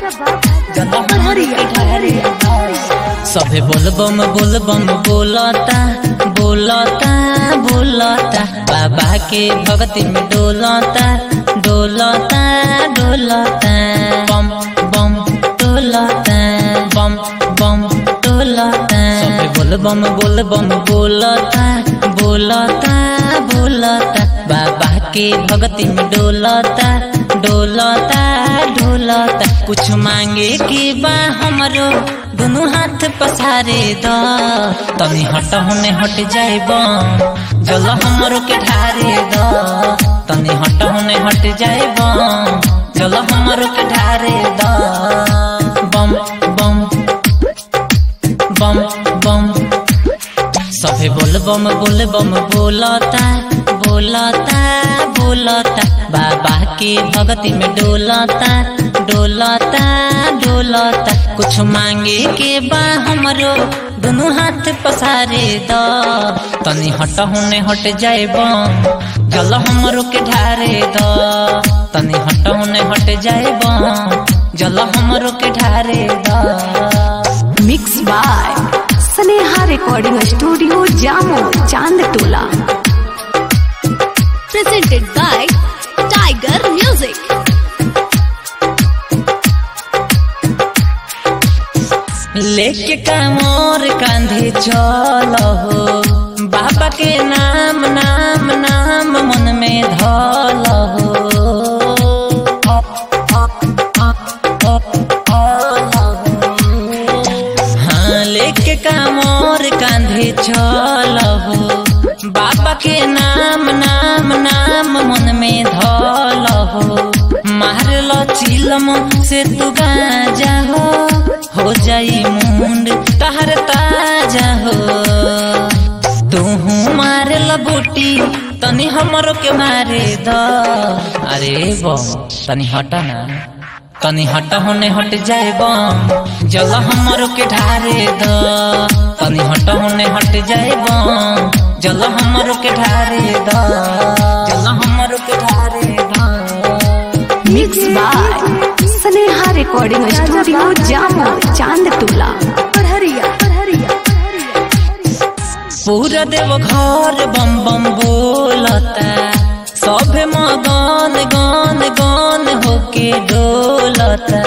जल हमरो के ढारे द। सभे बोलबम बोलबम बोलता बोलता बोलता, बाबा के भक्ति में डोलता डोलता डोलता, बम बम डोलता बम बम डोलता। सभे बोलबम बोलबम बोलता बोलता बोलता, बाबा के भक्ति में डोलता डोलता डोलता। कुछ मांगे के बा हमरो दोनों हाथ पसारे द, तनी हट होने हट जाएब जल हमरो के ढारे द, तनी हट होने हट जाएब जल हमरो के ढारे द। बम बम बम बम, सभे बोलबम बोलबम बोलता बोलता बोलता, बाबा के भक्ति में डोलता डोलता डोलता। कुछ मांगे के बा हमरो दोनों हाथ पसारे द, तनी हट होने हट जाएब जल हमरो के ढारे द, तनी हट होने हट जाएब जल हमरो के ढारे द। Mix by Sneha recording studio Jamo Chandtola. Presented by Tiger Music. लेके कामोर कांधे चलो हो, बाबा के नाम नाम नाम मन में धलो हो। हाँ लेके कामोर कांधे चलो हो, बाबा के नाम नाम नाम मन में धलो हो। मार लो चिलम से तू गाजा हो जाई मुंड तहर ताजा हो। तू मार लो बूटी तनी हमरो के मारे द, अरे बम तनी हटा ना, तनी हट होने हट जाएब जल हमरो के ढारे द, तनी हट होने हट जाएब जल हमरो के ढारे द, जल हमरो के ढारे द। Mix by Sneha recording studio Jamo Chandtola. पूरा देव घर बम बम बोलता, सभे मगन गन गन होके डोलता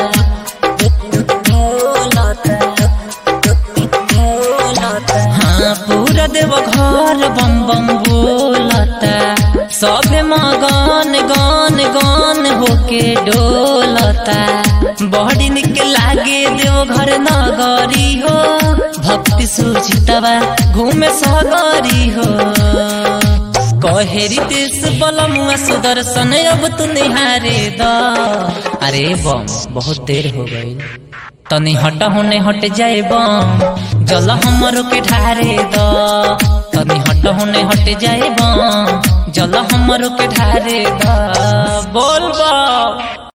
डोलता। हाँ पूरा देव घर बम बम बोलता, सभे मगन गन गन होके डोलता। बड़ी निक लागे देव घर नगरी हो, भक्ति सुचितवा घूमे सगरी हो। कहेरी देश बलमुआ सुदर्शन अब तू निहारे द, अरे बम बहुत देर हो गई, तनी हट होने हट जाएब जल हमरो के ढारे द, तनी हट होने हट जाएब जल हमरो के ढारे द। बोल बा